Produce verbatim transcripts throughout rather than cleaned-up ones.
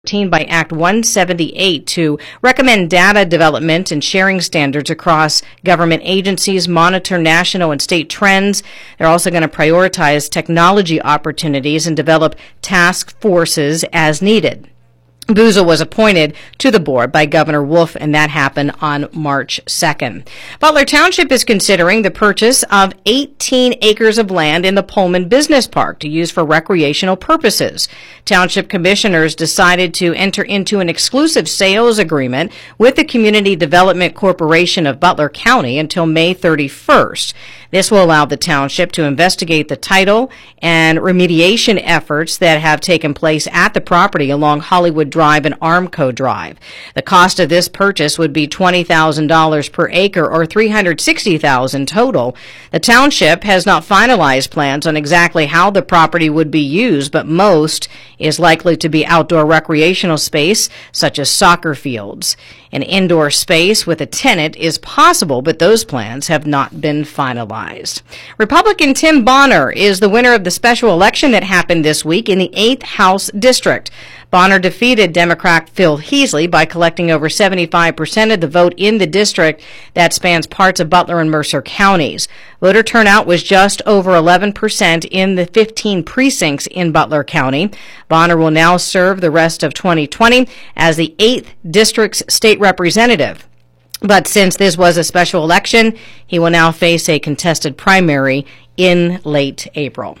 by Act one seventy-eight to recommend data development and sharing standards across government agencies, monitor national and state trends. They're also going to prioritize technology opportunities and develop task forces as needed. Boozle was appointed to the board by Governor Wolf, and that happened on March second. Butler Township is considering the purchase of eighteen acres of land in the Pullman Business Park to use for recreational purposes. Township commissioners decided to enter into an exclusive sales agreement with the Community Development Corporation of Butler County until May thirty-first. This will allow the township to investigate the title and remediation efforts that have taken place at the property along Hollywood Drive and Armco Drive. The cost of this purchase would be twenty thousand dollars per acre or three hundred sixty thousand dollars total. The township has not finalized plans on exactly how the property would be used, but most is likely to be outdoor recreational space such as soccer fields. An indoor space with a tenant is possible, but those plans have not been finalized. Republican Tim Bonner is the winner of the special election that happened this week in the eighth House District. Bonner defeated Democrat Phil Heasley by collecting over seventy-five percent of the vote in the district that spans parts of Butler and Mercer counties. Voter turnout was just over eleven percent in the fifteen precincts in Butler County. Bonner will now serve the rest of twenty twenty as the eighth District's state representative. But since this was a special election, he will now face a contested primary in late April.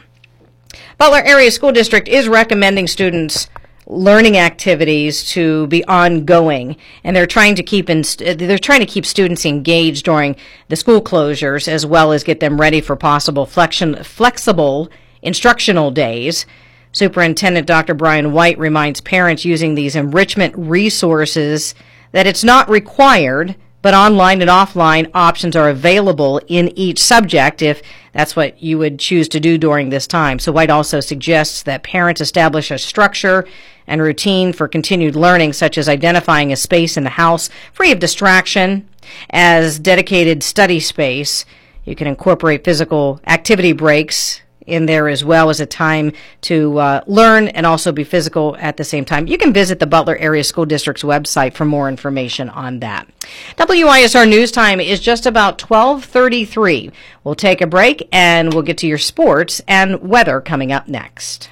Butler Area School District is recommending students learning activities to be ongoing, and they're trying to keep in, they're trying to keep students engaged during the school closures as well as get them ready for possible flexion, flexible instructional days. Superintendent Doctor Brian White reminds parents using these enrichment resources that it's not required, but online and offline options are available in each subject if that's what you would choose to do during this time. So White also suggests that parents establish a structure and routine for continued learning, such as identifying a space in the house free of distraction as dedicated study space. You can incorporate physical activity breaks in there as well as a time to uh, learn and also be physical at the same time. You can visit the Butler Area School District's website for more information on that. W I S R News Time is just about twelve thirty-three. We'll take a break and we'll get to your sports and weather coming up next.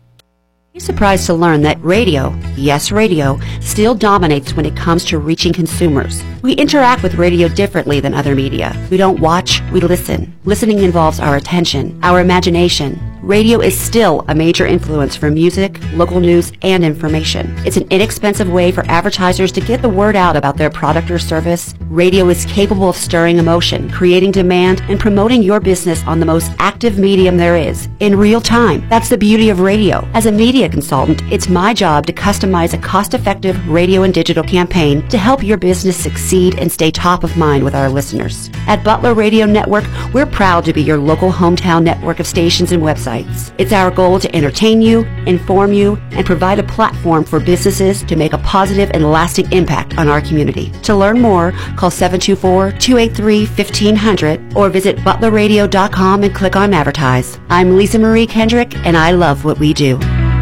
Be surprised to learn that radio, yes radio, still dominates when it comes to reaching consumers. We interact with radio differently than other media. We don't watch, we listen. Listening involves our attention, our imagination. Radio is still a major influence for music, local news, and information. It's an inexpensive way for advertisers to get the word out about their product or service. Radio is capable of stirring emotion, creating demand, and promoting your business on the most active medium there is, in real time. That's the beauty of radio. As a media consultant, it's my job to customize a cost-effective radio and digital campaign to help your business succeed and stay top of mind with our listeners. At Butler Radio Network, we're proud to be your local hometown network of stations and websites. It's our goal to entertain you, inform you, and provide a platform for businesses to make a positive and lasting impact on our community. To learn more, call seven two four, two eight three, one five zero zero or visit butler radio dot com and click on Advertise. I'm Lisa Marie Kendrick, and I love what we do.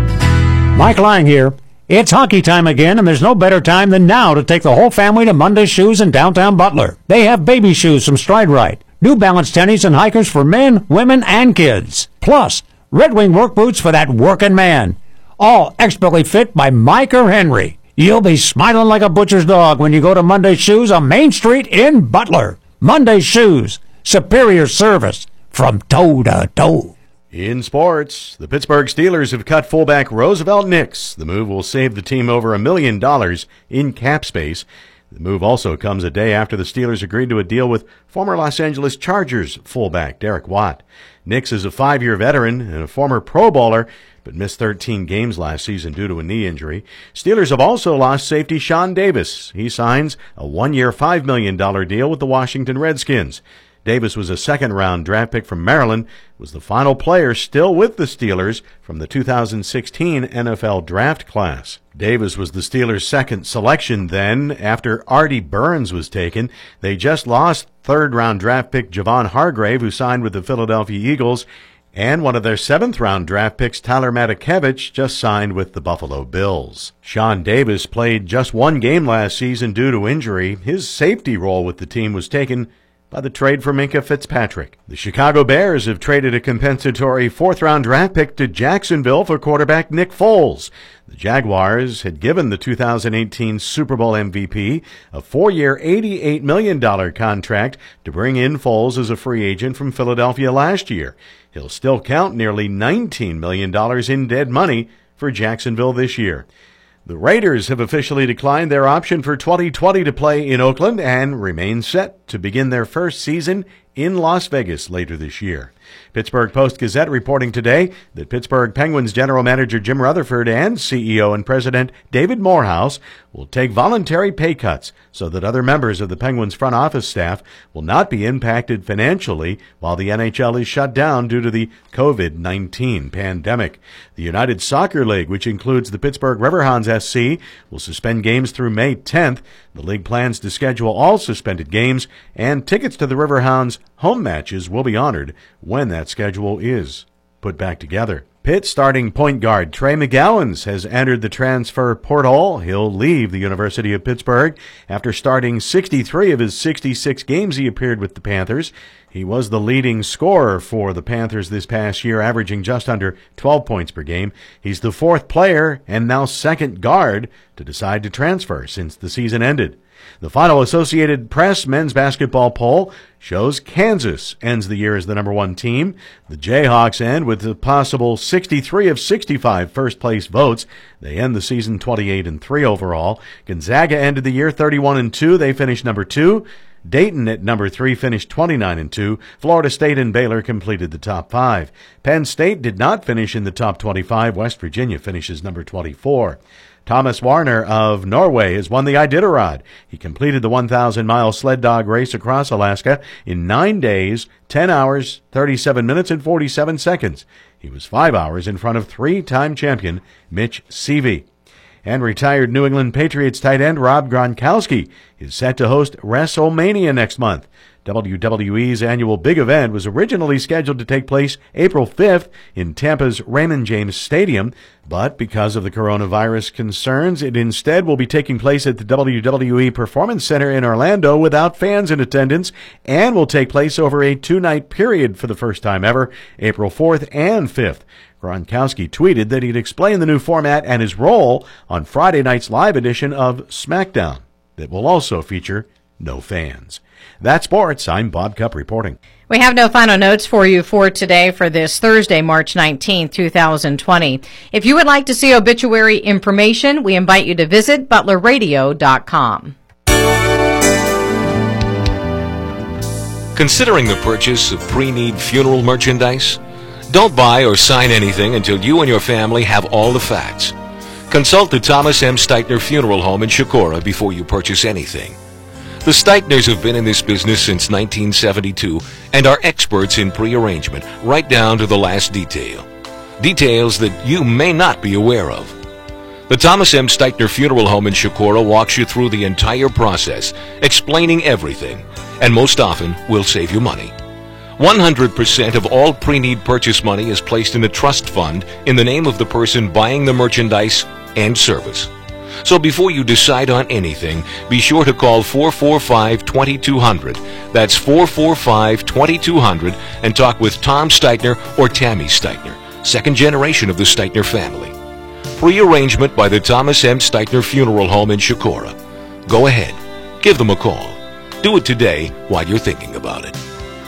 Mike Lang here. It's hockey time again, and there's no better time than now to take the whole family to Monday Shoes in downtown Butler. They have baby shoes from Stride Rite, New Balance tennies and hikers for men, women, and kids. Plus, Red Wing work boots for that working man. All expertly fit by Mike or Henry. You'll be smiling like a butcher's dog when you go to Monday Shoes on Main Street in Butler. Monday Shoes, superior service from toe to toe. In sports, the Pittsburgh Steelers have cut fullback Roosevelt Nix. The move will save the team over a million dollars in cap space. The move also comes a day after the Steelers agreed to a deal with former Los Angeles Chargers fullback Derek Watt. Nix is a five-year veteran and a former Pro Bowler, but missed thirteen games last season due to a knee injury. Steelers have also lost safety Sean Davis. He signs a one-year, five million dollars deal with the Washington Redskins. Davis was a second-round draft pick from Maryland, was the final player still with the Steelers from the two thousand sixteen N F L draft class. Davis was the Steelers' second selection then, after Artie Burns was taken. They just lost third-round draft pick Javon Hargrave, who signed with the Philadelphia Eagles, And one of their seventh-round draft picks, Tyler Matakevich, just signed with the Buffalo Bills. Sean Davis played just one game last season due to injury. His safety role with the team was taken by the trade for Minkah Fitzpatrick. The Chicago Bears have traded a compensatory fourth-round draft pick to Jacksonville for quarterback Nick Foles. The Jaguars had given the two thousand eighteen Super Bowl M V P a four-year, eighty-eight million dollars contract to bring in Foles as a free agent from Philadelphia last year. He'll still count nearly nineteen million dollars in dead money for Jacksonville this year. The Raiders have officially declined their option for twenty twenty to play in Oakland and remain set to begin their first season in Las Vegas later this year. Pittsburgh Post-Gazette reporting today that Pittsburgh Penguins general manager Jim Rutherford and C E O and president David Morehouse will take voluntary pay cuts so that other members of the Penguins front office staff will not be impacted financially while the N H L is shut down due to the covid nineteen pandemic. The United Soccer League, which includes the Pittsburgh Riverhounds S C, will suspend games through May tenth. The league plans to schedule all suspended games, and tickets to the Riverhounds home matches will be honored when that schedule is put back together. Pitt starting point guard Trey McGowens has entered the transfer portal. He'll leave the University of Pittsburgh after starting sixty-three of his sixty-six games he appeared with the Panthers. He was the leading scorer for the Panthers this past year, averaging just under twelve points per game. He's the fourth player and now second guard to decide to transfer since the season ended. The final Associated Press men's basketball poll shows Kansas ends the year as the number one team. The Jayhawks end with a possible sixty-three of sixty-five first-place votes. They end the season twenty-eight and three overall. Gonzaga ended the year thirty-one and two. They finished number two. Dayton at number three finished twenty-nine and two. Florida State and Baylor completed the top five. Penn State did not finish in the top twenty-five. West Virginia finishes number twenty-four. Thomas Warner of Norway has won the Iditarod. He completed the one thousand mile sled dog race across Alaska in nine days, ten hours, thirty-seven minutes, and forty-seven seconds. He was five hours in front of three-time champion Mitch Seavey. And retired New England Patriots tight end Rob Gronkowski is set to host WrestleMania next month. W W E's annual big event was originally scheduled to take place April fifth in Tampa's Raymond James Stadium, but because of the coronavirus concerns, it instead will be taking place at the W W E Performance Center in Orlando without fans in attendance, and will take place over a two-night period for the first time ever, April fourth and fifth. Gronkowski tweeted that he'd explain the new format and his role on Friday night's live edition of SmackDown that will also feature no fans. That's sports. I'm Bob Cupp reporting. We have no final notes for you for today for this Thursday, March nineteenth, two thousand twenty. If you would like to see obituary information, we invite you to visit butler radio dot com. Considering the purchase of pre-need funeral merchandise? Don't buy or sign anything until you and your family have all the facts. Consult the Thomas M. Steitner Funeral Home in Shakora before you purchase anything. The Steitners have been in this business since nineteen seventy-two and are experts in pre-arrangement, right down to the last detail. Details that you may not be aware of. The Thomas M. Steitner Funeral Home in Shakora walks you through the entire process, explaining everything, and most often will save you money. one hundred percent of all pre-need purchase money is placed in a trust fund in the name of the person buying the merchandise and service. So before you decide on anything, be sure to call four four five, two two zero zero. That's four four five, two two zero zero and talk with Tom Steitner or Tammy Steitner, second generation of the Steitner family. Pre-arrangement by the Thomas M. Steitner Funeral Home in Shakora. Go ahead. Give them a call. Do it today while you're thinking about it.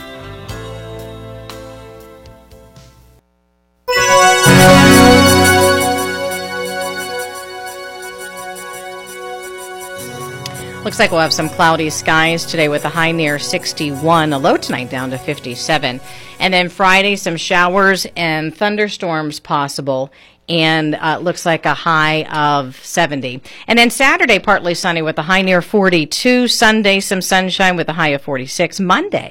Looks like we'll have some cloudy skies today with a high near sixty-one, a low tonight down to fifty-seven. And then Friday, some showers and thunderstorms possible, and uh, looks like a high of seventy. And then Saturday, partly sunny with a high near forty-two. Sunday, some sunshine with a high of forty-six. Monday,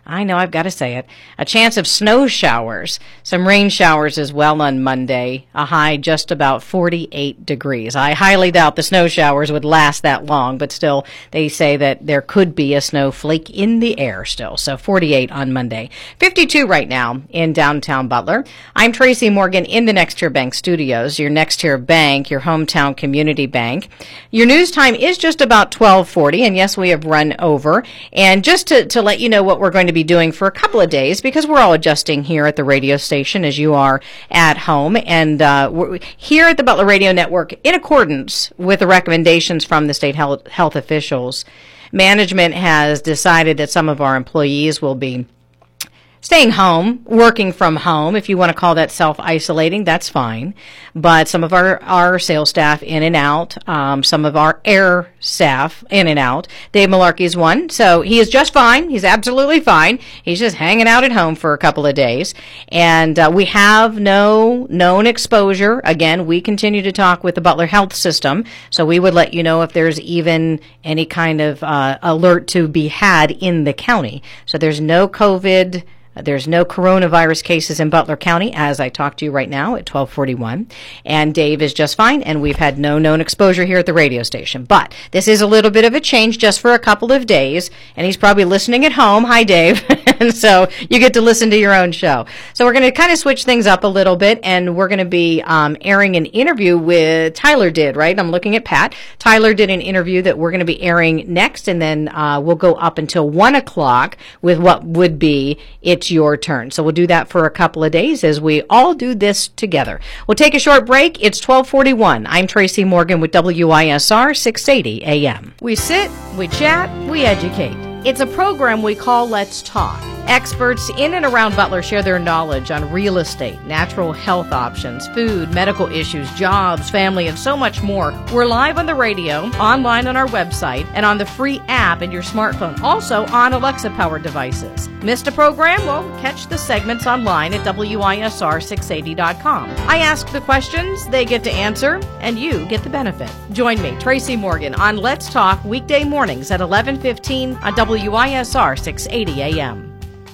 I know, I've got to say it, a chance of snow showers, some rain showers as well on Monday, a high just about forty-eight degrees. I highly doubt the snow showers would last that long, but still, they say that there could be a snowflake in the air still. So forty-eight on Monday. fifty-two right now in downtown Butler. I'm Tracy Morgan in the Next Tier Bank studios, your Next Tier Bank, your hometown community bank. Your news time is just about twelve forty, and yes, we have run over. And just to, to let you know what we're going to be doing for a couple of days, because we're all adjusting here at the radio station as you are at home. And uh, we're here at the Butler Radio Network, in accordance with the recommendations from the state health, health officials, management has decided that some of our employees will be staying home, working from home. If you want to call that self-isolating, that's fine. But some of our, our sales staff in and out, um, some of our air staff in and out. Dave Malarkey is one, so he is just fine. He's absolutely fine. He's just hanging out at home for a couple of days. And uh, we have no known exposure. Again, we continue to talk with the Butler Health System, so we would let you know if there's even any kind of uh, alert to be had in the county. So there's no COVID. There's no coronavirus cases in Butler County as I talk to you right now at twelve forty-one. And Dave is just fine, and we've had no known exposure here at the radio station. But this is a little bit of a change just for a couple of days, and he's probably listening at home. Hi, Dave. And so you get to listen to your own show. So we're going to kind of switch things up a little bit, and we're going to be um, airing an interview with Tyler did, right? I'm looking at Pat. Tyler did an interview that we're going to be airing next, and then uh, we'll go up until one o'clock with what would be It's Your Turn. So we'll do that for a couple of days as we all do this together. We'll take a short break. It's twelve forty-one. I'm Tracy Morgan with W I S R six eighty A M. We sit, we chat, we educate. It's a program we call Let's Talk. Experts in and around Butler share their knowledge on real estate, natural health options, food, medical issues, jobs, family, and so much more. We're live on the radio, online on our website, and on the free app in your smartphone, also on Alexa-powered devices. Missed a program? Well, catch the segments online at W I S R six eighty dot com. I ask the questions, they get to answer, and you get the benefit. Join me, Tracy Morgan, on Let's Talk weekday mornings at eleven fifteen on W I S R six eighty A M.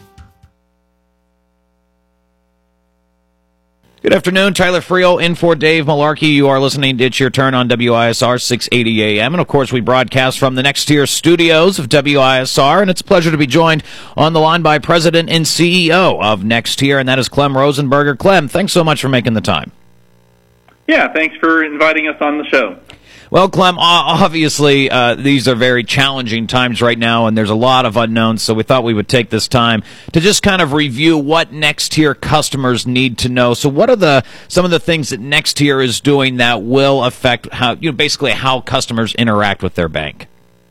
Good afternoon, Tyler Friel in for Dave Malarkey. You are listening to It's Your Turn on W I S R six eighty A M. And, of course, we broadcast from the Next Tier studios of W I S R. And it's a pleasure to be joined on the line by President and C E O of Next Tier, and that is Clem Rosenberger. Clem, thanks so much for making the time. Yeah, thanks for inviting us on the show. Well, Clem, obviously uh, these are very challenging times right now, and there's a lot of unknowns, so we thought we would take this time to just kind of review what Next Tier customers need to know. So what are the some of the things that Next Tier is doing that will affect how, you know, basically how customers interact with their bank?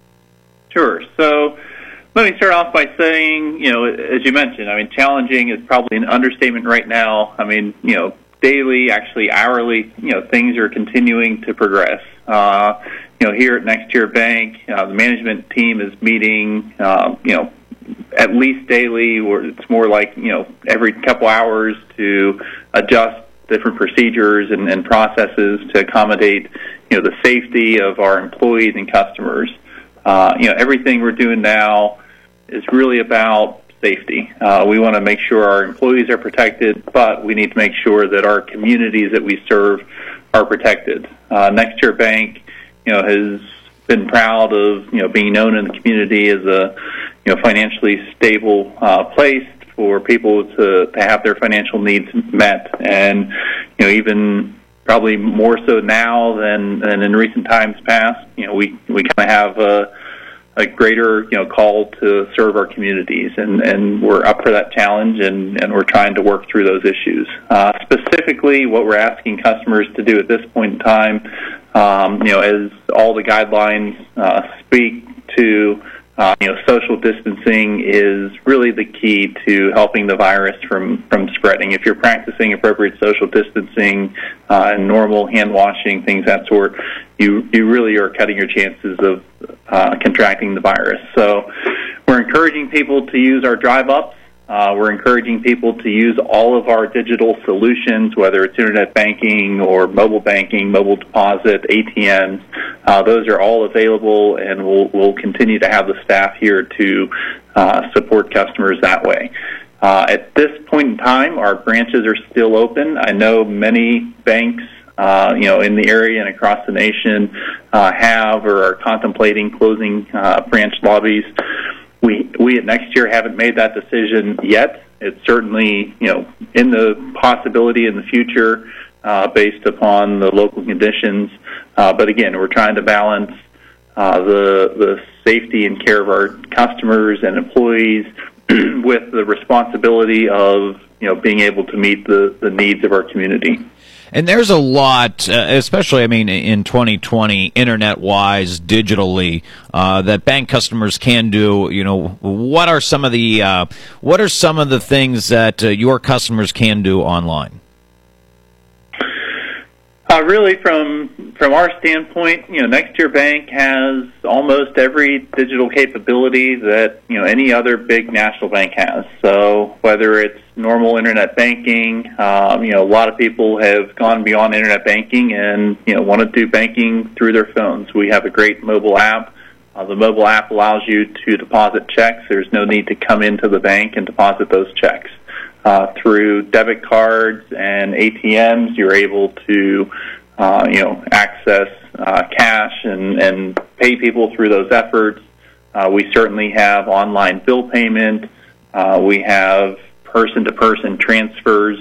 Sure. So let me start off by saying, you know, as you mentioned, I mean, challenging is probably an understatement right now. I mean, you know, daily, actually hourly, you know, things are continuing to progress. Uh, you know, here at Next Tier Bank, uh, the management team is meeting, uh, you know, at least daily, or it's more like, you know, every couple hours to adjust different procedures and, and processes to accommodate, you know, the safety of our employees and customers. Uh, you know, everything we're doing now is really about safety. Uh, we want to make sure our employees are protected, but we need to make sure that our communities that we serve are protected. Uh, Next Tier Bank, you know, has been proud of, you know, being known in the community as a, you know, financially stable uh, place for people to, to have their financial needs met, and, you know, even probably more so now than, than in recent times past. You know, we we kind of have a a greater, you know, call to serve our communities, and, and we're up for that challenge, and, and we're trying to work through those issues. Uh, specifically, what we're asking customers to do at this point in time, um, you know, as all the guidelines uh, speak to, uh, you know, social distancing is really the key to helping the virus from, from spreading. If you're practicing appropriate social distancing uh, and normal hand washing, things that sort, you you really are cutting your chances of uh, contracting the virus. So we're encouraging people to use our drive-ups. Uh, we're encouraging people to use all of our digital solutions, whether it's internet banking or mobile banking, mobile deposit, A T Ms. Uh, those are all available, and we'll, we'll continue to have the staff here to uh, support customers that way. Uh, at this point in time, our branches are still open. I know many banks, uh, you know, in the area and across the nation uh, have or are contemplating closing uh, branch lobbies. We we at NexTier haven't made that decision yet. It's certainly, you know, in the possibility in the future uh, based upon the local conditions. Uh, but again, we're trying to balance uh, the the safety and care of our customers and employees with the responsibility of, you know, being able to meet the, the needs of our community. And there's a lot, uh, especially, I mean, in twenty twenty, internet-wise, digitally, uh, that bank customers can do. You know, what are some of the uh, what are some of the things that uh, your customers can do online? Uh, really, from from our standpoint, you know, NexTier Bank has almost every digital capability that, you know, any other big national bank has. So whether it's normal internet banking, um, you know, a lot of people have gone beyond internet banking and, you know, want to do banking through their phones. We have a great mobile app. Uh, the mobile app allows you to deposit checks. There's no need to come into the bank and deposit those checks. Uh, through debit cards and A T Ms, you're able to, uh, you know, access uh, cash and, and pay people through those efforts. Uh, we certainly have online bill payment. Uh, we have person-to-person transfers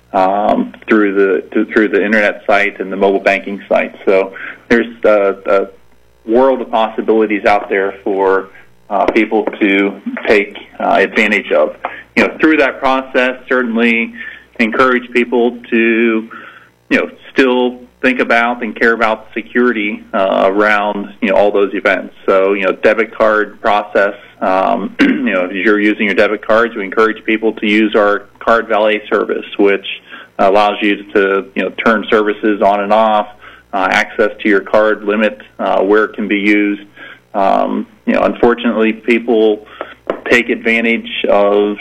um, through the to, through the internet site and the mobile banking site. So there's a, a world of possibilities out there for uh, people to take uh, advantage of. You know, through that process, certainly encourage people to, you know, still think about and care about security uh, around, you know, all those events. So, you know, debit card process, um, you know, if you're using your debit cards, we encourage people to use our card valet service, which allows you to, you know, turn services on and off, uh, access to your card limit, uh, where it can be used. Um, you know, unfortunately, people take advantage of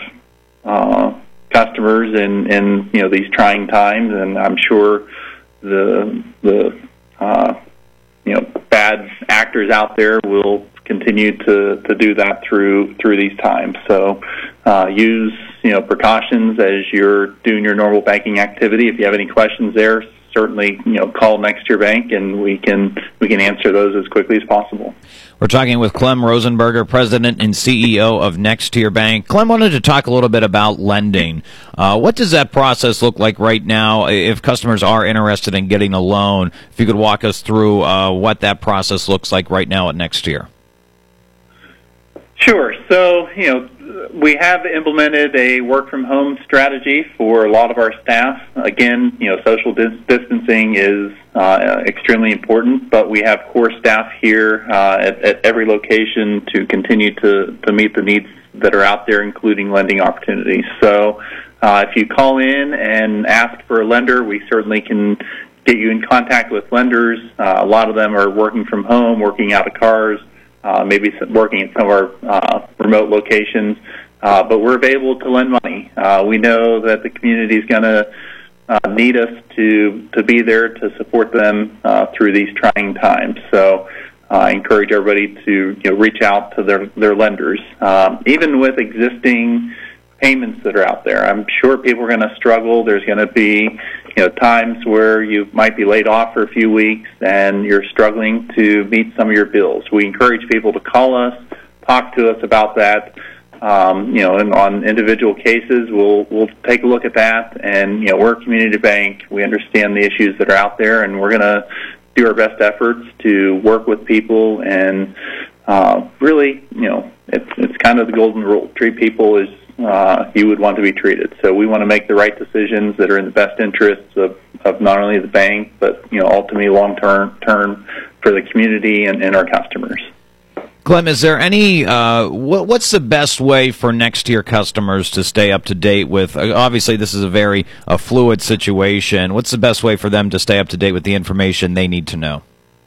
Uh, customers in, in you know these trying times, and I'm sure the the uh, you know bad actors out there will continue to, to do that through through these times. So uh, use you know precautions as you're doing your normal banking activity. If you have any questions there, certainly you know call NexTier Bank, and we can we can answer those as quickly as possible. We're talking with Clem Rosenberger, President and C E O of NexTier Bank. Clem, wanted to talk a little bit about lending. Uh, what does that process look like right now if customers are interested in getting a loan? If you could walk us through uh, what that process looks like right now at NexTier. Sure. So, you know, we have implemented a work-from-home strategy for a lot of our staff. Again, you know, social dis- distancing is uh, extremely important, but we have core staff here uh, at, at every location to continue to, to meet the needs that are out there, including lending opportunities. So uh, if you call in and ask for a lender, we certainly can get you in contact with lenders. Uh, a lot of them are working from home, working out of cars, Uh, maybe working at some of our uh, remote locations, uh, but we're available to lend money. Uh, we know that the community is going to uh, need us to to be there to support them uh, through these trying times. So uh, I encourage everybody to you know, reach out to their their lenders, um, even with existing payments that are out there. I'm sure people are going to struggle. There's going to be, you know, times where you might be laid off for a few weeks and you're struggling to meet some of your bills. We encourage people to call us, talk to us about that. Um, you know, and on individual cases, we'll we'll take a look at that. And you know, we're a community bank. We understand the issues that are out there, and we're going to do our best efforts to work with people and uh, really, you know, it's it's kind of the golden rule: treat people as Uh, you would want to be treated. So we want to make the right decisions that are in the best interests of, of not only the bank, but you know, ultimately long term term for the community and, and our customers. Clem, is there any, uh, what, what's the best way for NexTier customers to stay up to date with, uh, obviously this is a very uh, fluid situation, what's the best way for them to stay up to date with the information they need to know?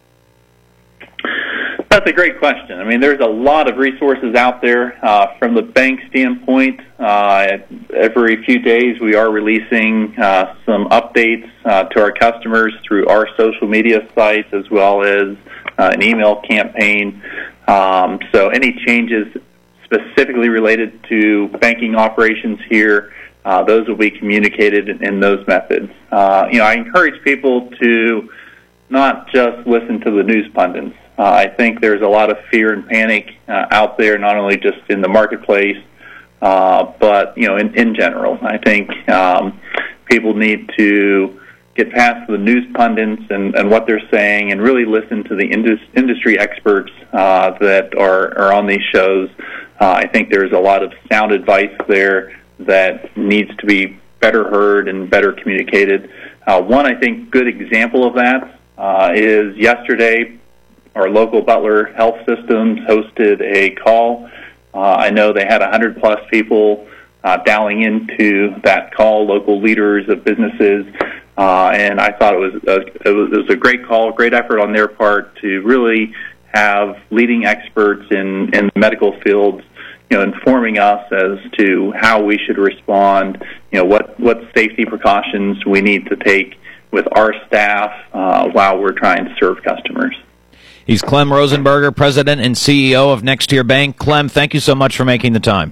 That's a great question. I mean, there's a lot of resources out there. Uh, from the bank standpoint, uh, every few days we are releasing uh, some updates uh, to our customers through our social media sites as well as uh, an email campaign. Um, so any changes specifically related to banking operations here, uh, those will be communicated in, in those methods. Uh, you know, I encourage people to not just listen to the news pundits. Uh, I think there's a lot of fear and panic uh, out there, not only just in the marketplace, uh, but, you know, in, in general. I think um, people need to get past the news pundits and, and what they're saying and really listen to the indus- industry experts uh, that are, are on these shows. Uh, I think there's a lot of sound advice there that needs to be better heard and better communicated. Uh, one, I think, good example of that uh, is yesterday our local Butler Health Systems hosted a call. Uh, I know they had one hundred plus people uh, dialing into that call, local leaders of businesses, uh, and I thought it was, a, it was it was a great call, great effort on their part to really have leading experts in, in the medical fields, you know, informing us as to how we should respond, you know, what, what safety precautions we need to take with our staff uh, while we're trying to serve customers. He's Clem Rosenberger, President and C E O of Next Tier Bank. Clem, thank you so much for making the time.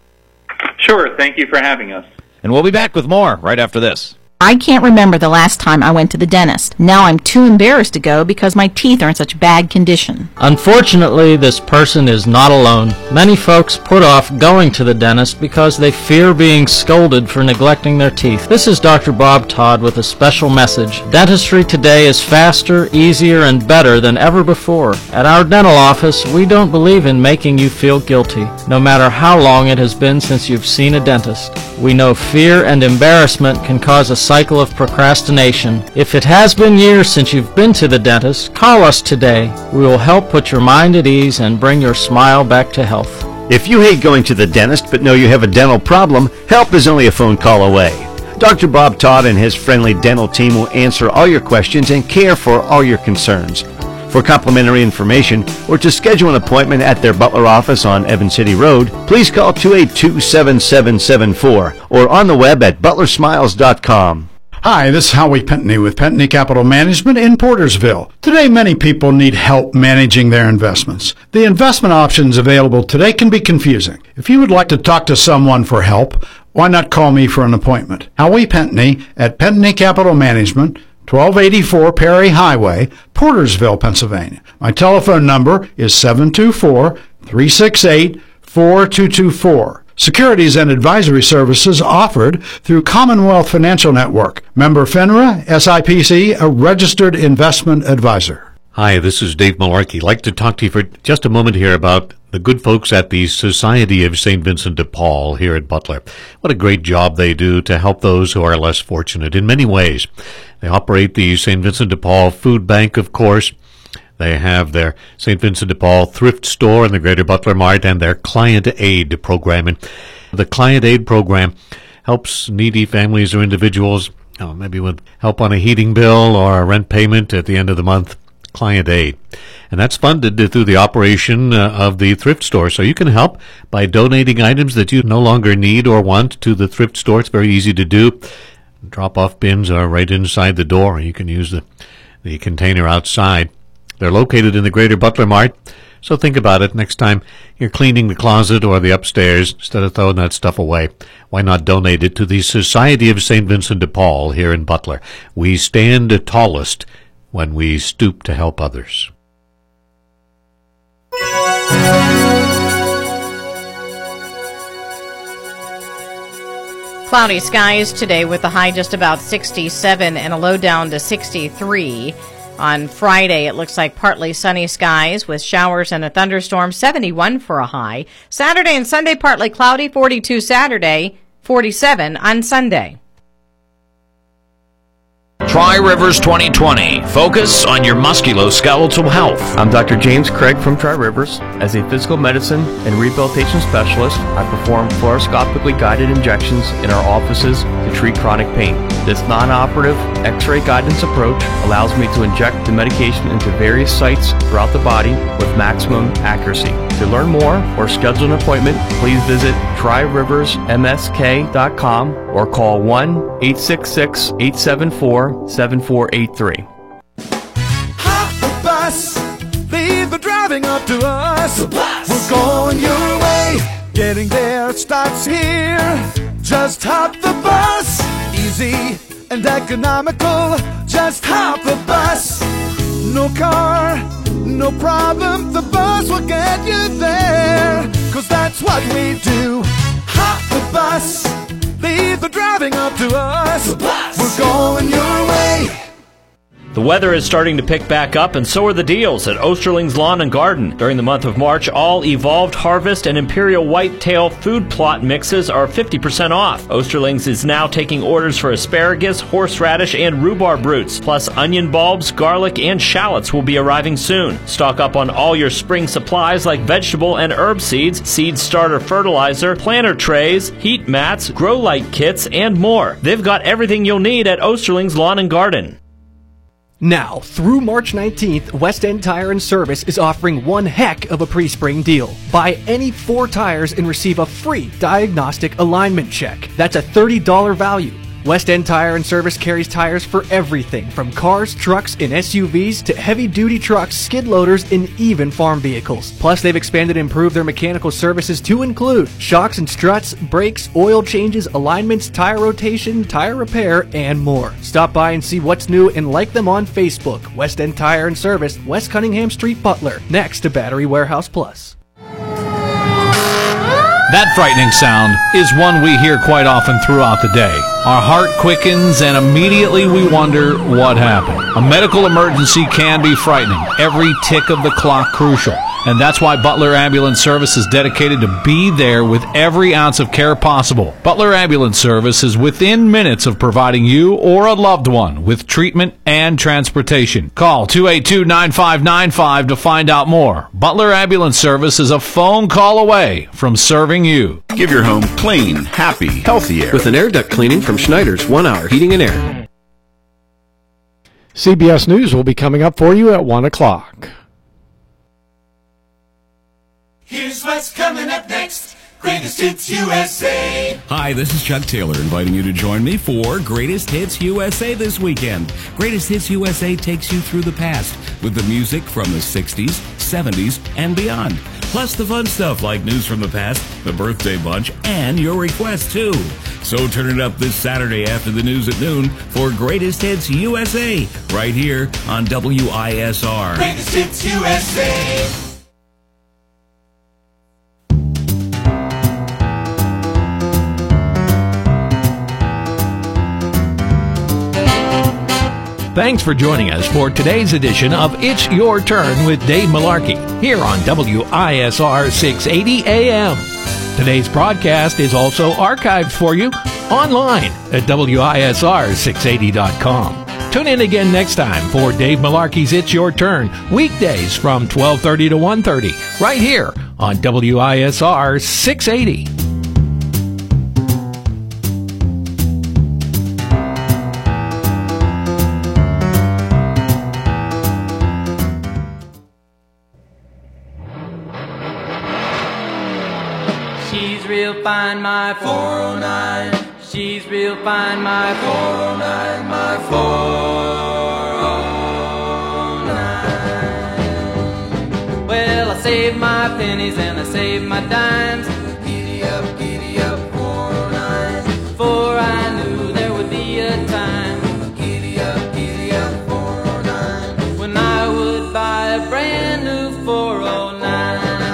Sure, thank you for having us. And we'll be back with more right after this. I can't remember the last time I went to the dentist. Now I'm too embarrassed to go because my teeth are in such bad condition. Unfortunately, this person is not alone. Many folks put off going to the dentist because they fear being scolded for neglecting their teeth. This is Doctor Bob Todd with a special message. Dentistry today is faster, easier, and better than ever before. At our dental office, we don't believe in making you feel guilty, no matter how long it has been since you've seen a dentist. We know fear and embarrassment can cause a cycle of procrastination. If it has been years since you've been to the dentist, call us today. We will help put your mind at ease and bring your smile back to health. If you hate going to the dentist but know you have a dental problem, help is only a phone call away. Doctor Bob Todd and his friendly dental team will answer all your questions and care for all your concerns. For complimentary information or to schedule an appointment at their Butler office on Evans City Road, please call two eight two, seven seven seven four or on the web at butler smiles dot com. Hi, this is Howie Pentney with Pentney Capital Management in Portersville. Today, many people need help managing their investments. The investment options available today can be confusing. If you would like to talk to someone for help, why not call me for an appointment? Howie Pentney at Pentney Capital Management, twelve eighty-four Perry Highway, Portersville, Pennsylvania. My telephone number is seven two four, three six eight, four two two four. Securities and advisory services offered through Commonwealth Financial Network. Member FINRA, S I P C, a registered investment advisor. Hi, this is Dave Malarkey. I'd like to talk to you for just a moment here about the good folks at the Society of Saint Vincent de Paul here at Butler. What a great job they do to help those who are less fortunate in many ways. They operate the Saint Vincent de Paul Food Bank, of course. They have their Saint Vincent de Paul thrift store in the Greater Butler Mart and their Client Aid program. And the Client Aid program helps needy families or individuals, you know, maybe with help on a heating bill or a rent payment at the end of the month. Client Aid. And that's funded through the operation uh, of the thrift store. So you can help by donating items that you no longer need or want to the thrift store. It's very easy to do. Drop-off bins are right inside the door. You can use the, the container outside. They're located in the Greater Butler Mart, so think about it next time you're cleaning the closet or the upstairs. Instead of throwing that stuff away, why not donate it to the Society of Saint Vincent de Paul here in Butler? We stand tallest when we stoop to help others. Cloudy skies today with a high just about sixty-seven and a low down to sixty-three. On Friday, it looks like partly sunny skies with showers and a thunderstorm, seventy-one for a high. Saturday and Sunday, partly cloudy, forty-two Saturday, forty-seven on Sunday. Tri-Rivers twenty twenty. Focus on your musculoskeletal health. I'm Doctor James Craig from Tri-Rivers. As a physical medicine and rehabilitation specialist, I perform fluoroscopically guided injections in our offices to treat chronic pain. This non-operative X-ray guidance approach allows me to inject the medication into various sites throughout the body with maximum accuracy. To learn more or schedule an appointment, please visit tri rivers m s k dot com or call one eight six six, eight seven four, seven four eight three. Hop the bus, leave the driving up to us. We're going your way. Getting there starts here. Just hop the bus. Easy and economical. Just hop the bus. No car, no problem. The bus will get you there. Cause that's what we do. Hop the bus. Leave the driving up to us. We're going your way. The weather is starting to pick back up, and so are the deals at Osterling's Lawn and Garden. During the month of March, all Evolved Harvest and Imperial Whitetail food plot mixes are fifty percent off. Osterling's is now taking orders for asparagus, horseradish, and rhubarb roots. Plus, onion bulbs, garlic, and shallots will be arriving soon. Stock up on all your spring supplies like vegetable and herb seeds, seed starter fertilizer, planter trays, heat mats, grow light kits, and more. They've got everything you'll need at Osterling's Lawn and Garden. Now, through March nineteenth, West End Tire and Service is offering one heck of a pre-spring deal. Buy any four tires and receive a free diagnostic alignment check. That's a thirty dollars value. West End Tire and Service carries tires for everything from cars, trucks, and S U Vs to heavy-duty trucks, skid loaders, and even farm vehicles. Plus, they've expanded and improved their mechanical services to include shocks and struts, brakes, oil changes, alignments, tire rotation, tire repair, and more. Stop by and see what's new and like them on Facebook. West End Tire and Service, West Cunningham Street, Butler, next to Battery Warehouse Plus. That frightening sound is one we hear quite often throughout the day. Our heart quickens and immediately we wonder what happened. A medical emergency can be frightening, every tick of the clock crucial. And that's why Butler Ambulance Service is dedicated to be there with every ounce of care possible. Butler Ambulance Service is within minutes of providing you or a loved one with treatment and transportation. Call two eight two, nine five nine five to find out more. Butler Ambulance Service is a phone call away from serving you. Give your home clean, happy, healthy air with an air duct cleaning from Schneider's One Hour Heating and Air. C B S News will be coming up for you at one o'clock. Here's what's coming up next. Greatest Hits U S A. Hi, this is Chuck Taylor inviting you to join me for Greatest Hits U S A this weekend. Greatest Hits U S A takes you through the past with the music from the sixties, seventies, and beyond. Plus the fun stuff like news from the past, the birthday bunch, and your requests too. So turn it up this Saturday after the news at noon for Greatest Hits U S A right here on W I S R. Greatest Hits U S A. Thanks for joining us for today's edition of It's Your Turn with Dave Malarkey here on W I S R six eighty A M. Today's broadcast is also archived for you online at W I S R six eighty dot com. Tune in again next time for Dave Malarkey's It's Your Turn, weekdays from twelve thirty to one thirty, right here on W I S R six eighty. Real fine, my four oh nine. She's real fine, my four oh nine, my four oh nine. Well, I saved my pennies and I saved my dimes. Giddy up, giddy up, four oh nine. For I knew there would be a time. Giddy up, giddy up, four oh nine. When I would buy a brand new four oh nine.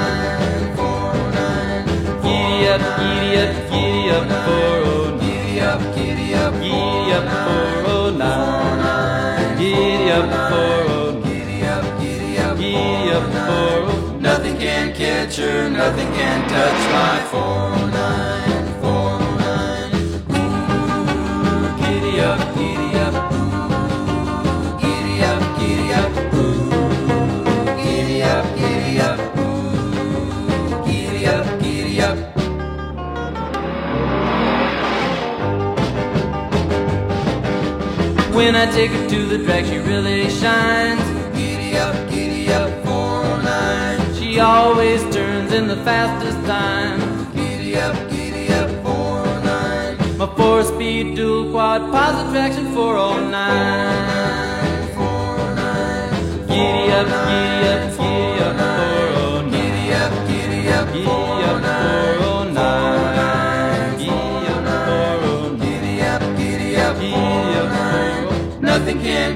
Giddy up, giddy up, giddy up, four oh nine. Giddy up, giddy up, giddy up, four oh nine. Giddy up, four oh nine. Giddy up, giddy up, giddy up, four oh nine. Nothing can catch her, nothing can touch my four oh nine, four oh nine. Ooh, giddy up, giddy up, ooh, giddy up, giddy up, ooh, giddy up, giddy up, ooh, giddy up, giddy up. When I take her to the drag, she really shines. Giddy up, giddy up, four oh nine. She always turns in the fastest time. Giddy up, giddy up, four oh nine. My four-speed dual quad positive traction four oh nine. four oh nine. Giddy up, giddy up, giddy up, four oh nine. Giddy up, giddy up, four oh nine.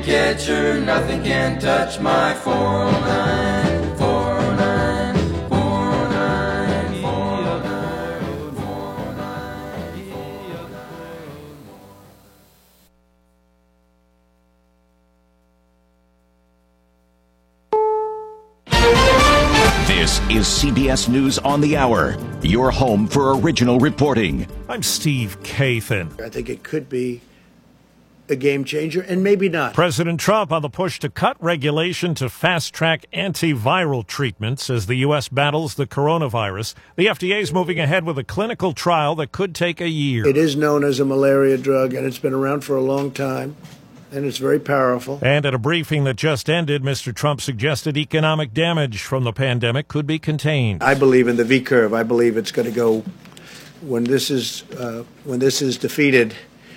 catcher, nothing can touch my four oh nine, four oh nine, four oh nine, four oh nine, four oh nine, giddy up, This is C B S News on the Hour, your home for original reporting. I'm Steve Kathan. I think it could be a game changer, and maybe not. President Trump on the push to cut regulation to fast-track antiviral treatments as the U S battles the coronavirus. The F D A is moving ahead with a clinical trial that could take a year. It is known as a malaria drug, and it's been around for a long time, and it's very powerful. And at a briefing that just ended, Mister Trump suggested economic damage from the pandemic could be contained. I believe in the V curve. I believe it's going to go, when this is uh, when this is defeated,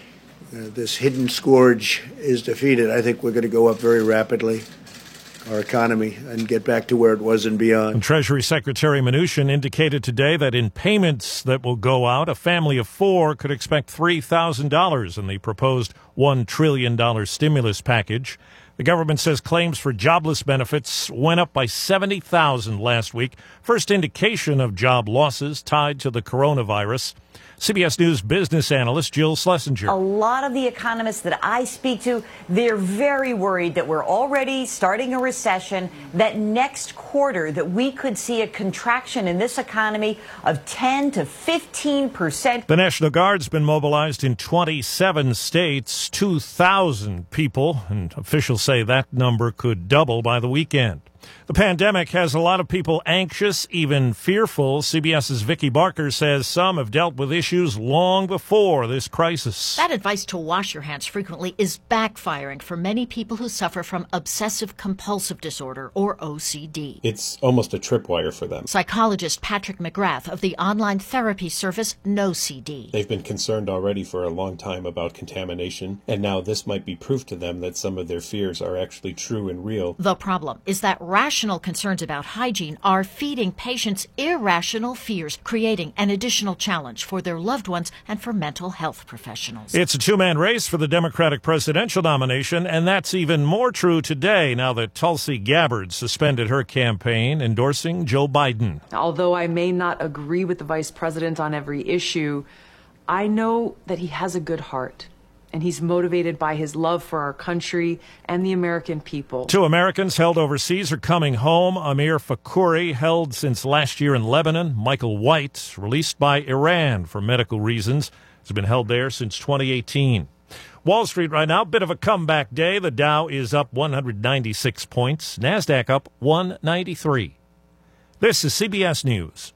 Uh, this hidden scourge is defeated, I think we're going to go up very rapidly, our economy, and get back to where it was and beyond. And Treasury Secretary Mnuchin indicated today that in payments that will go out, a family of four could expect three thousand dollars in the proposed one trillion dollars stimulus package. The government says claims for jobless benefits went up by seventy thousand last week, first indication of job losses tied to the coronavirus. C B S News business analyst Jill Schlesinger. A lot of the economists that I speak to, they're very worried that we're already starting a recession, that next quarter that we could see a contraction in this economy of ten to fifteen percent. The National Guard's been mobilized in twenty-seven states, two thousand people, and officials say that number could double by the weekend. The pandemic has a lot of people anxious, even fearful. CBS's Vicki Barker says some have dealt with issues long before this crisis. That advice to wash your hands frequently is backfiring for many people who suffer from obsessive-compulsive disorder, or O C D. It's almost a tripwire for them. Psychologist Patrick McGrath of the online therapy service No C D. They've been concerned already for a long time about contamination, and now this might be proof to them that some of their fears are actually true and real. The problem is that rational concerns about hygiene are feeding patients irrational fears, creating an additional challenge for their loved ones and for mental health professionals. It's a two-man race for the Democratic presidential nomination, and that's even more true today now that Tulsi Gabbard suspended her campaign endorsing Joe Biden. Although I may not agree with the vice president on every issue, I know that he has a good heart. And he's motivated by his love for our country and the American people. Two Americans held overseas are coming home. Amir Fakouri, held since last year in Lebanon. Michael White, released by Iran for medical reasons, has been held there since twenty eighteen. Wall Street right now, bit of a comeback day. The Dow is up one hundred ninety-six points. NASDAQ up one ninety-three. This is C B S News.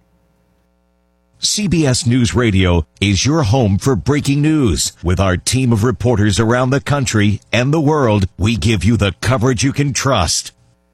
C B S News Radio is your home for breaking news. With our team of reporters around the country and the world, we give you the coverage you can trust.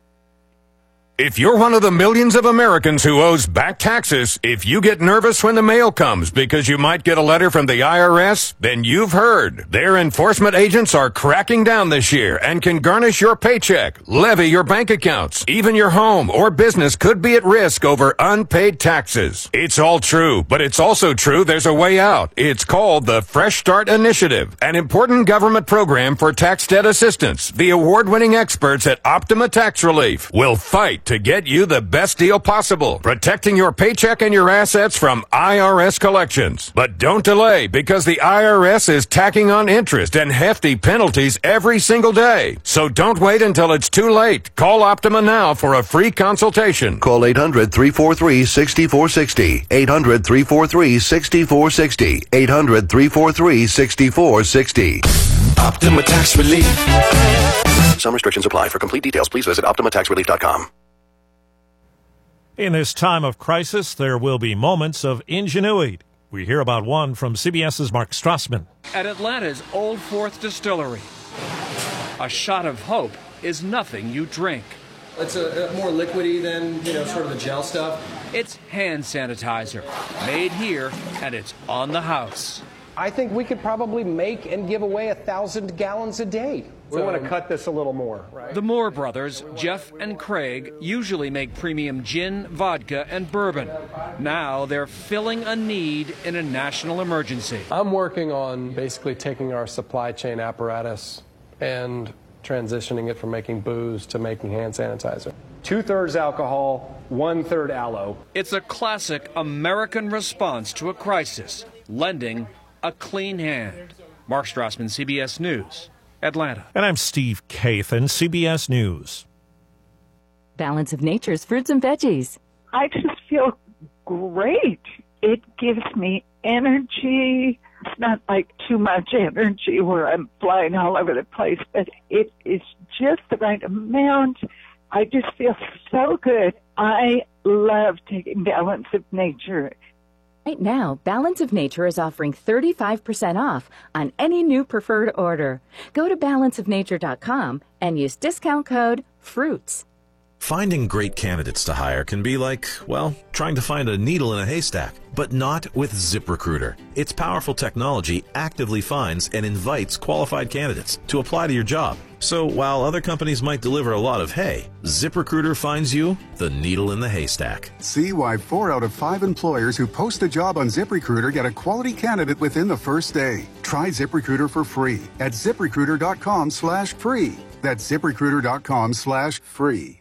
If you're one of the millions of Americans who owes back taxes, if you get nervous when the mail comes because you might get a letter from the I R S, then you've heard. Their enforcement agents are cracking down this year and can garnish your paycheck, levy your bank accounts. Even your home or business could be at risk over unpaid taxes. It's all true, but it's also true there's a way out. It's called the Fresh Start Initiative, an important government program for tax debt assistance. The award-winning experts at Optima Tax Relief will fight to get you the best deal possible, protecting your paycheck and your assets from I R S collections. But don't delay, because the I R S is tacking on interest and hefty penalties every single day. So don't wait until it's too late. Call Optima now for a free consultation. Call eight hundred, three four three, six four six zero. eight hundred, three four three, six four six zero. eight hundred, three four three, six four six zero. Optima Tax Relief. Some restrictions apply. For complete details, please visit optima tax relief dot com. In this time of crisis, there will be moments of ingenuity. We hear about one from CBS's Mark Strassman. At Atlanta's Old Fourth Distillery, a shot of hope is nothing you drink. It's a, a more liquidy than, you know, sort of the gel stuff. It's hand sanitizer, made here, and it's on the house. I think we could probably make and give away a thousand gallons a day. We so, want to cut this a little more, right? The Moore brothers, Jeff and Craig, usually make premium gin, vodka, and bourbon. Now they're filling a need in a national emergency. I'm working on basically taking our supply chain apparatus and transitioning it from making booze to making hand sanitizer. Two-thirds alcohol, one-third aloe. It's a classic American response to a crisis, lending a clean hand. Mark Strassman, C B S News, Atlanta. And I'm Steve Kathan, C B S News. Balance of Nature's fruits and veggies. I just feel great. It gives me energy. It's not like too much energy where I'm flying all over the place, but it is just the right amount. I just feel so good. I love taking Balance of Nature. Right now, Balance of Nature is offering thirty-five percent off on any new preferred order. Go to balance of nature dot com and use discount code FRUITS. Finding great candidates to hire can be like, well, trying to find a needle in a haystack, but not with ZipRecruiter. Its powerful technology actively finds and invites qualified candidates to apply to your job. So while other companies might deliver a lot of hay, ZipRecruiter finds you the needle in the haystack. See why four out of five employers who post a job on ZipRecruiter get a quality candidate within the first day. Try ZipRecruiter for free at ZipRecruiter dot com slash free. That's ZipRecruiter dot com slash free.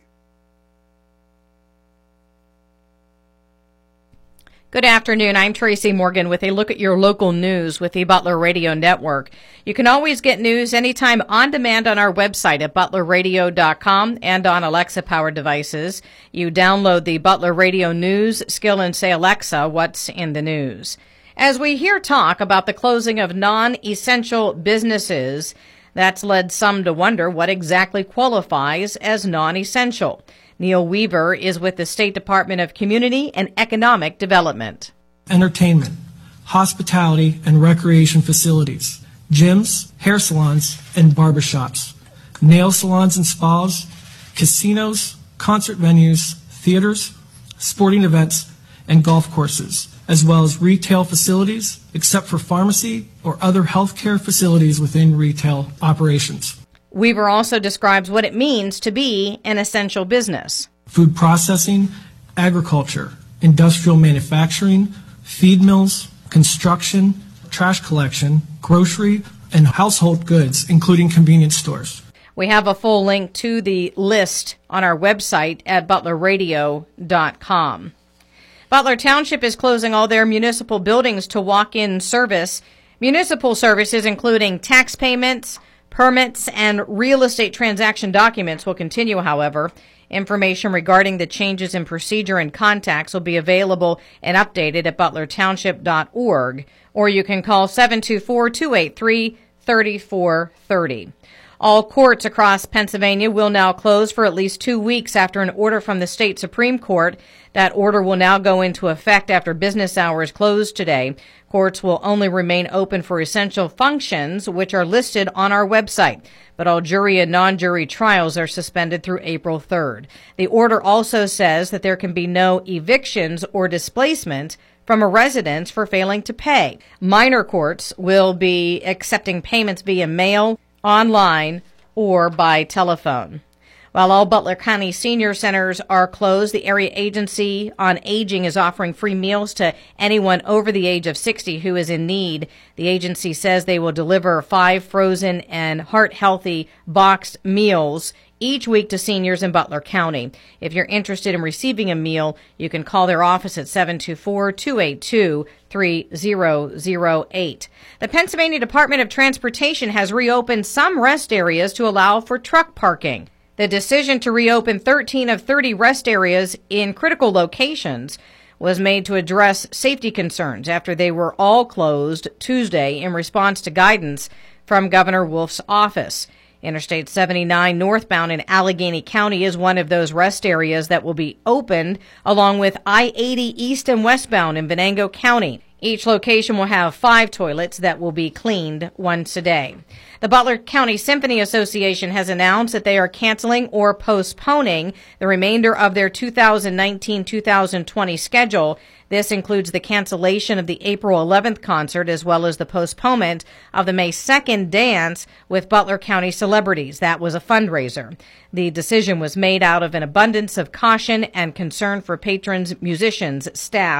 Good afternoon. I'm Tracy Morgan with a look at your local news with the Butler Radio Network. You can always get news anytime on demand on our website at butler radio dot com and on Alexa-powered devices. You download the Butler Radio News skill and say, Alexa, what's in the news? As we hear talk about the closing of non-essential businesses, that's led some to wonder what exactly qualifies as non-essential. Neil Weaver is with the State Department of Community and Economic Development. Entertainment, hospitality and recreation facilities, gyms, hair salons, and barbershops, nail salons and spas, casinos, concert venues, theaters, sporting events, and golf courses, as well as retail facilities, except for pharmacy or other healthcare facilities within retail operations. Weaver also describes what it means to be an essential business. Food processing, agriculture, industrial manufacturing, feed mills, construction, trash collection, grocery, and household goods, including convenience stores. We have a full link to the list on our website at butler radio dot com. Butler Township is closing all their municipal buildings to walk-in service. Municipal services, including tax payments, permits, and real estate transaction documents will continue, however. Information regarding the changes in procedure and contacts will be available and updated at butler township dot org, or you can call seven two four, two eight three, three four three zero. All courts across Pennsylvania will now close for at least two weeks after an order from the state Supreme Court. That order will now go into effect after business hours close today. Courts will only remain open for essential functions, which are listed on our website. But all jury and non-jury trials are suspended through April third. The order also says that there can be no evictions or displacement from a residence for failing to pay. Minor courts will be accepting payments via mail, online, or by telephone. While all Butler County senior centers are closed, the Area Agency on Aging is offering free meals to anyone over the age of sixty who is in need. The agency says they will deliver five frozen and heart-healthy boxed meals each week to seniors in Butler County. If you're interested in receiving a meal, you can call their office at seven two four, two eight two, three zero zero eight. The Pennsylvania Department of Transportation has reopened some rest areas to allow for truck parking. The decision to reopen thirteen of thirty rest areas in critical locations was made to address safety concerns after they were all closed Tuesday in response to guidance from Governor Wolf's office. Interstate seventy-nine northbound in Allegheny County is one of those rest areas that will be opened, along with I eighty east and westbound in Venango County. Each location will have five toilets that will be cleaned once a day. The Butler County Symphony Association has announced that they are canceling or postponing the remainder of their two thousand nineteen to two thousand twenty schedule. This includes the cancellation of the April eleventh concert as well as the postponement of the May second dance with Butler County celebrities. That was a fundraiser. The decision was made out of an abundance of caution and concern for patrons, musicians, staff,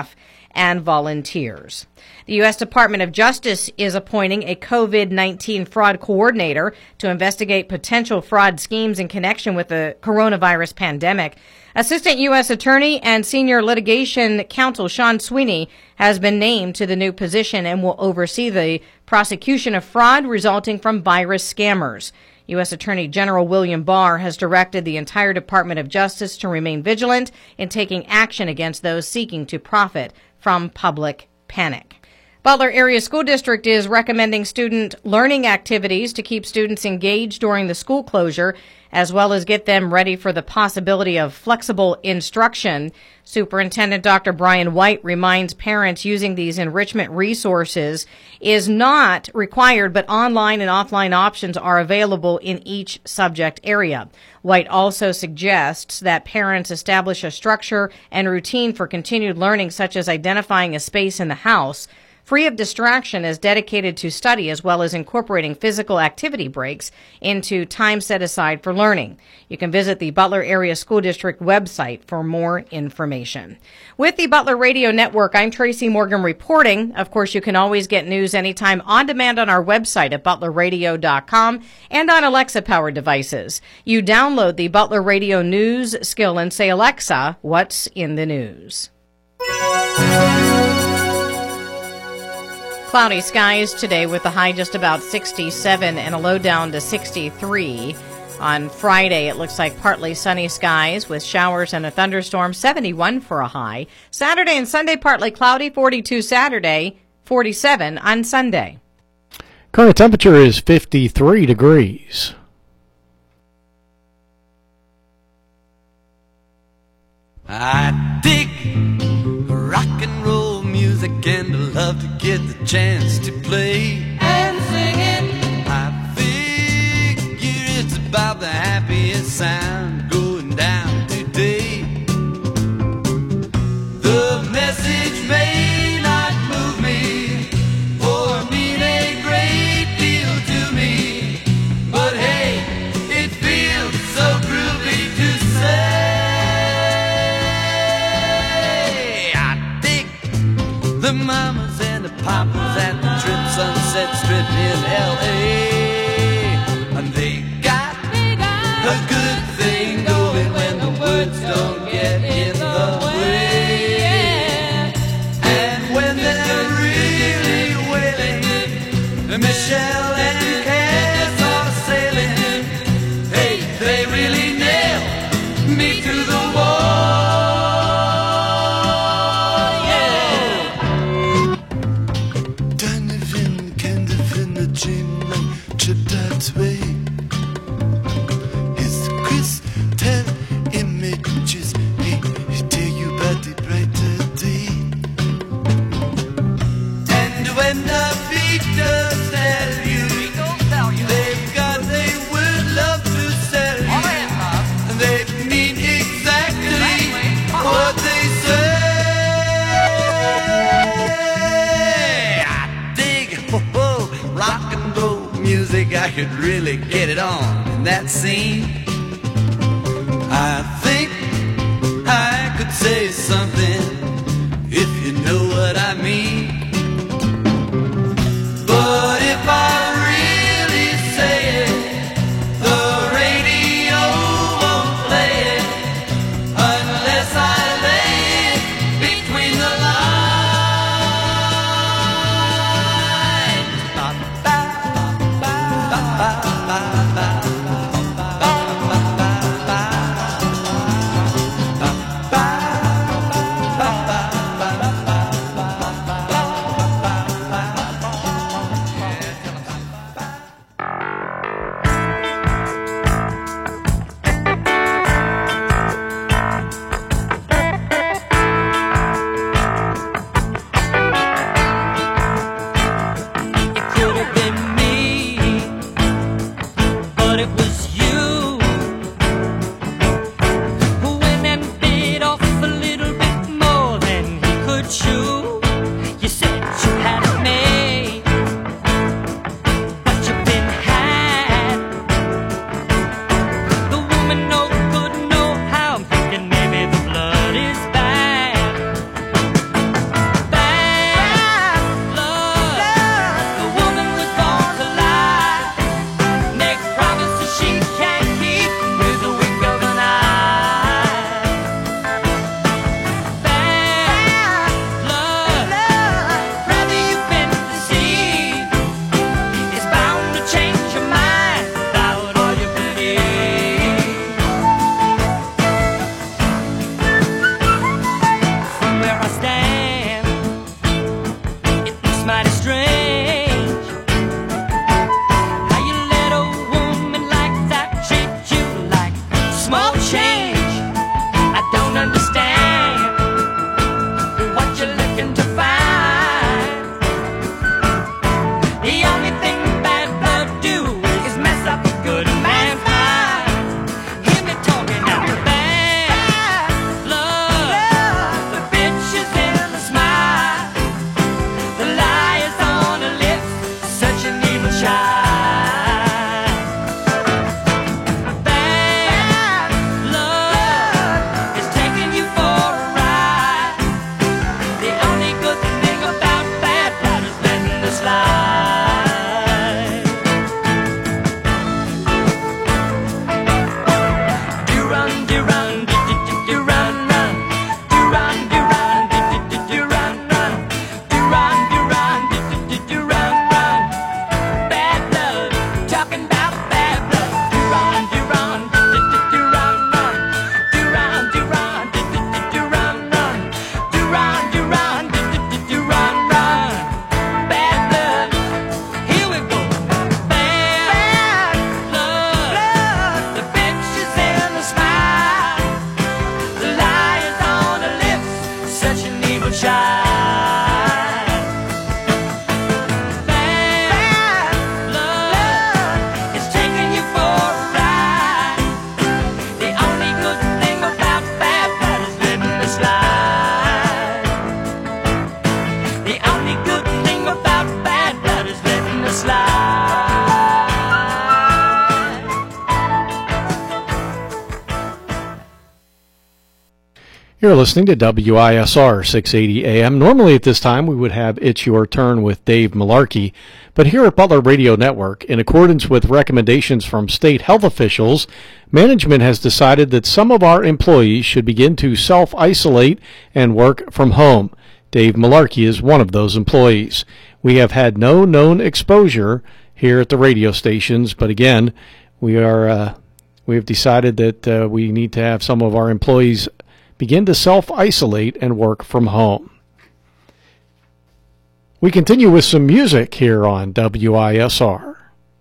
and volunteers. The U S Department of Justice is appointing a COVID nineteen fraud coordinator to investigate potential fraud schemes in connection with the coronavirus pandemic. Assistant U S Attorney and Senior Litigation Counsel Sean Sweeney has been named to the new position and will oversee the prosecution of fraud resulting from virus scammers. U S Attorney General William Barr has directed the entire Department of Justice to remain vigilant in taking action against those seeking to profit from public panic. Butler Area School District is recommending student learning activities to keep students engaged during the school closure, as well as get them ready for the possibility of flexible instruction. Superintendent Doctor Brian White reminds parents using these enrichment resources is not required, but online and offline options are available in each subject area. White also suggests that parents establish a structure and routine for continued learning, such as identifying a space in the house free of distraction is dedicated to study, as well as incorporating physical activity breaks into time set aside for learning. You can visit the Butler Area School District website for more information. With the Butler Radio Network, I'm Tracy Morgan reporting. Of course, you can always get news anytime on demand on our website at butler radio dot com and on Alexa-powered devices. You download the Butler Radio News skill and say, Alexa, what's in the news? Cloudy skies today with a high just about sixty-seven and a low down to sixty-three. On Friday, it looks like partly sunny skies with showers and a thunderstorm, seventy-one for a high. Saturday and Sunday, partly cloudy, forty-two Saturday, forty-seven on Sunday. Current temperature is fifty-three degrees. I dig rock and roll music and I love to get the chance to play and sing it. I figure it's about the happiest sound going down today. The message may not move me or mean a great deal to me, but hey, it feels so groovy to say. The mamas and the papas at the Trip Sunset Strip in L A, and they got, they got a good thing going when the words don't get in the way. And when they're really wailing, Michelle and Cass are sailing. Hey, they really nail me to the wall. I could really get it on in that scene. I think I could say something if you know what I mean. But if I really say it, the radio won't play it unless I lay it between the lines. You're listening to W I S R six eighty A M. Normally at this time we would have It's Your Turn with Dave Malarkey, but here at Butler Radio Network, in accordance with recommendations from state health officials, management has decided that some of our employees should begin to self-isolate and work from home. Dave Malarkey is one of those employees. We have had no known exposure here at the radio stations, but again, we are uh, we have decided that uh, we need to have some of our employees begin to self-isolate and work from home. We continue with some music here on W I S R.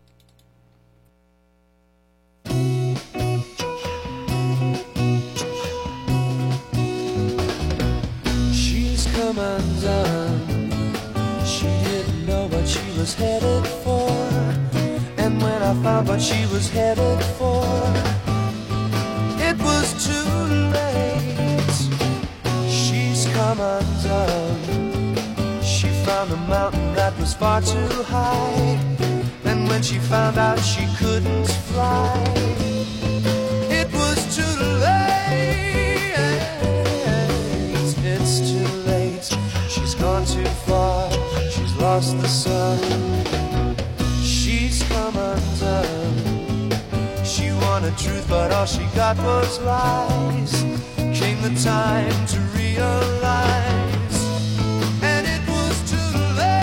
She's come undone. She didn't know what she was headed for. And when I found what she was headed for, it was too late. She's come undone. She found a mountain that was far too high. And when she found out she couldn't fly, it was too late. It's too late. She's gone too far. She's lost the sun. She's come undone. She wanted truth, but all she got was lies. Came the time to realize, and it was too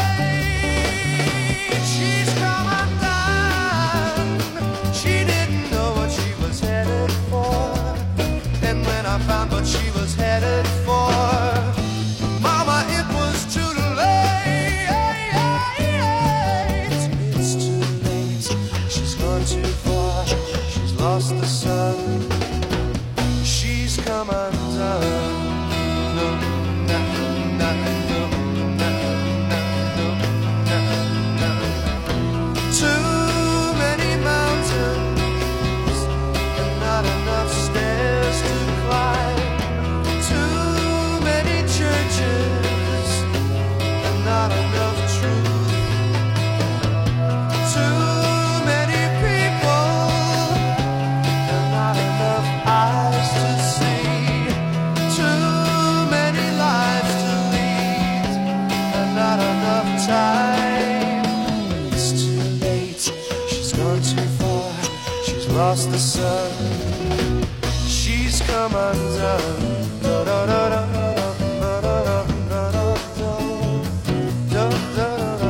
late. She's come undone. She didn't know what she was headed for. And when I found what she was headed for, Mama, it was too late. It's too late. She's gone too far. She's lost the sun. She's come undone. No, no, no, no, no, no, no, no. Too many mountains and not enough stairs to climb. Too many churches and not enough truth. Too many people and not enough eyes to see. Too many lives to lead and not enough time. It's too late. She's gone too far. She's lost the sun. She's come undone. Da, da, da, da, da, da, da, da, da, da, da,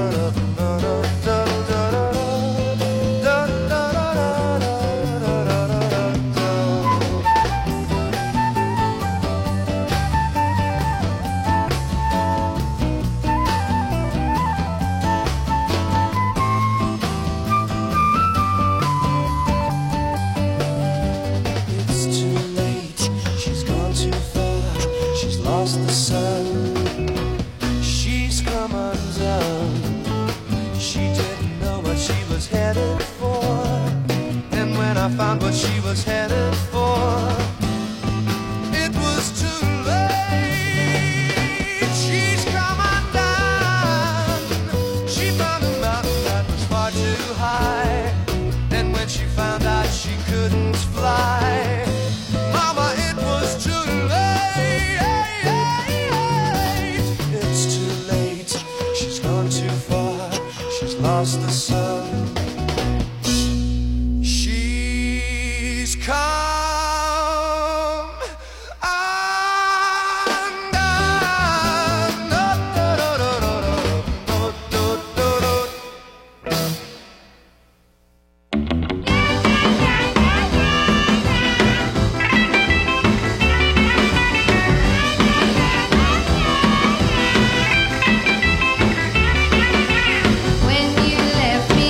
It's too late. She's gone too far. She's lost the sun. She's come undone. She didn't know what she was headed for. And when I found what she was headed for, it was too late. She's come undone. She found a mountain that was far too high. And when she found out she couldn't fly, Mama, it was too late. It's too late. She's gone too far. She's lost the sun. She's come When you left me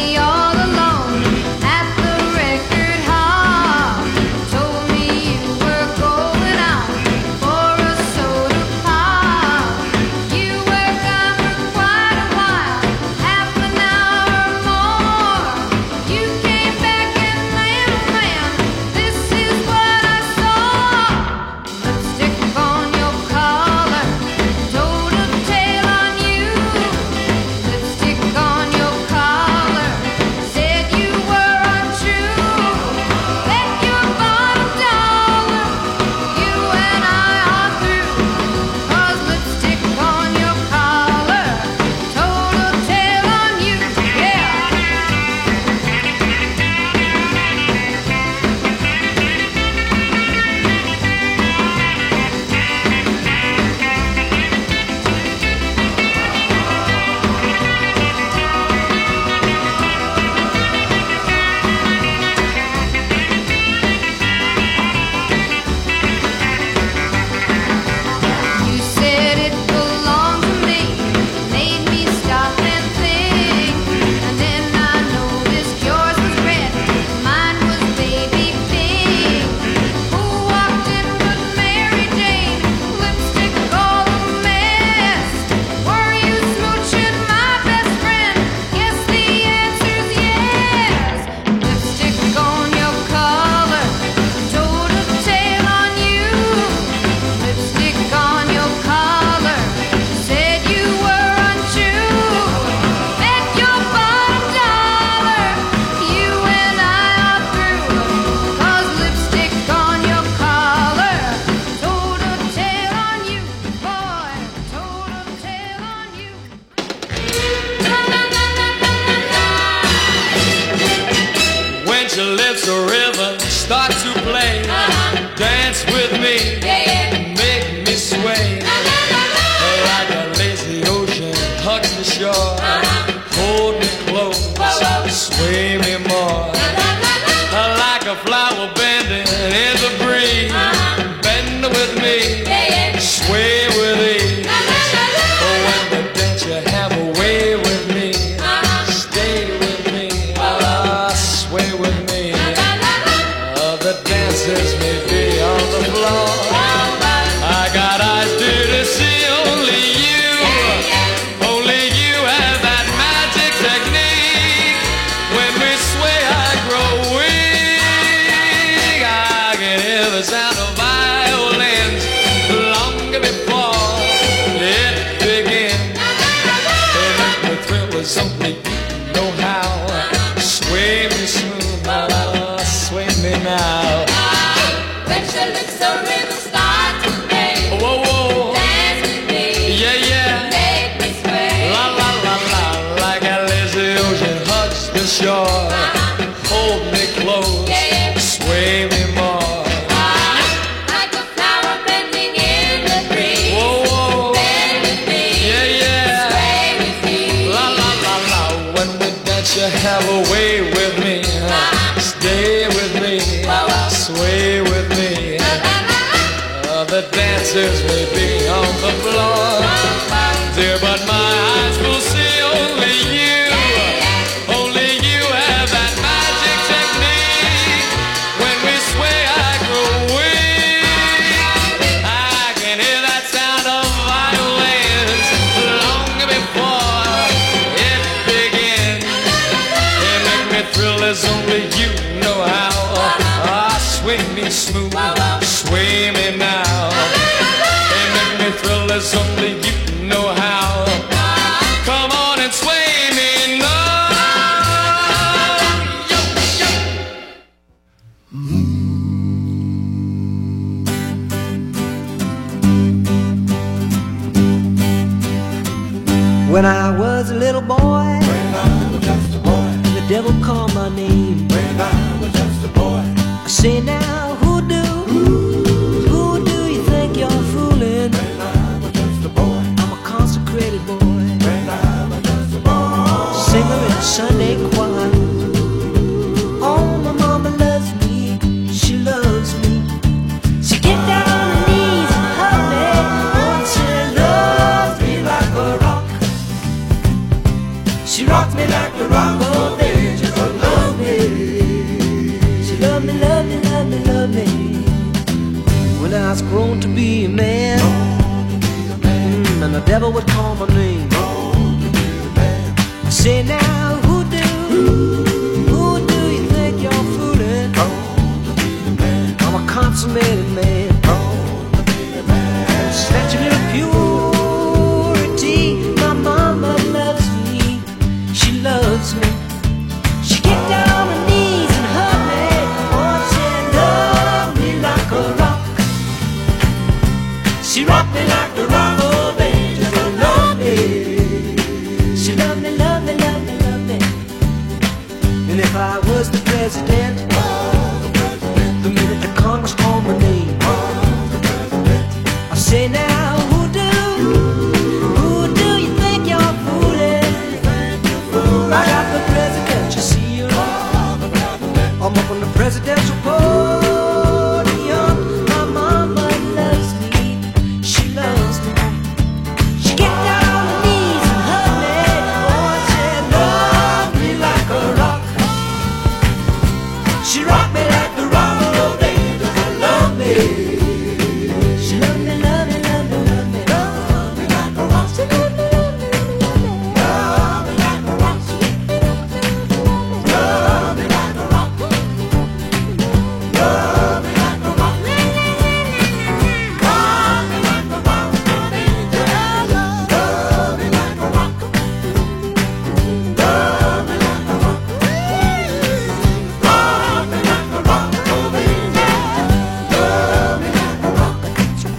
have a way with me. Stay with me, sway with me. Uh, the dancers may be on the floor, dear, but my eyes will see only you. Only you have that magic technique. When we sway, I grow weak. I can hear that sound of violins long before it begins. It makes me thrill as only you know how. Ah, sway me smooth, sway me now. It makes me thrill as only you know how. Come on and sway me now. Yo, yo. When I was a little boy, when I was just a boy, the devil called my name. When I was just a boy, I say now, who do, who do you think you're fooling? When I was just a boy, I'm a consecrated boy. When I was just a boy, singer in a Sunday choir. Oh, my mama loves me, she loves me. She get down on her knees and hug me. Oh, she loves me like a rock. She rocks me like a rock, oh baby, just love me. She love me, love me, love me, love me. When I was grown to be a man, mm, and the devil would call my name. I say now, who do, who do you think you're fooling? I'm a consummated man. Snatch a little purity, my mama loves me. She loves me. She get down on her knees and hug me. Oh, she loves me like a rock. She rock me like a rock, oh baby, just love me. She love me, love me, love me, love me. And if I was the president, the minute the Congress called my name, I say now, who do, who do you think you're fooling? I got the presidential seal. I'm up on the presidential podium. My mama loves me, she loves me. She get down on her knees and hug me. Oh, she loves me like a rock. She rock me like the rock, oh baby, just love me. She love me, love me, love me, love me, love me like a rock. She love me, love me, love me, love me like a rock. Love me like a rock. Love me like a rock. Love me like a rock, oh baby, just love me like a rock. Love me like a rock. Love me like a rock, oh baby, love me like a rock. Love me like a rock.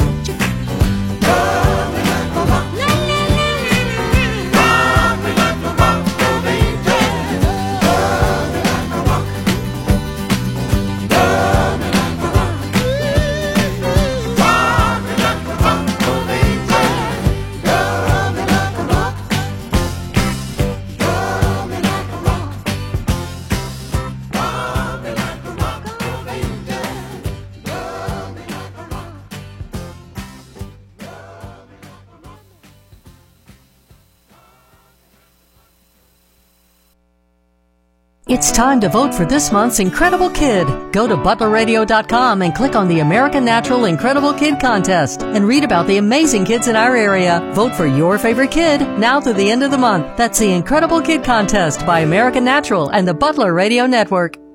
Love me like a rock, oh baby, love me like a rock. Love me like a rock. Love me like a rock, oh baby, love me like a rock. Love me like a rock. Love me like a rock, oh baby, love me like a rock. It's time to vote for this month's Incredible Kid. Go to butler radio dot com and click on the American Natural Incredible Kid Contest and read about the amazing kids in our area. Vote for your favorite kid now through the end of the month. That's the Incredible Kid Contest by American Natural and the Butler Radio Network.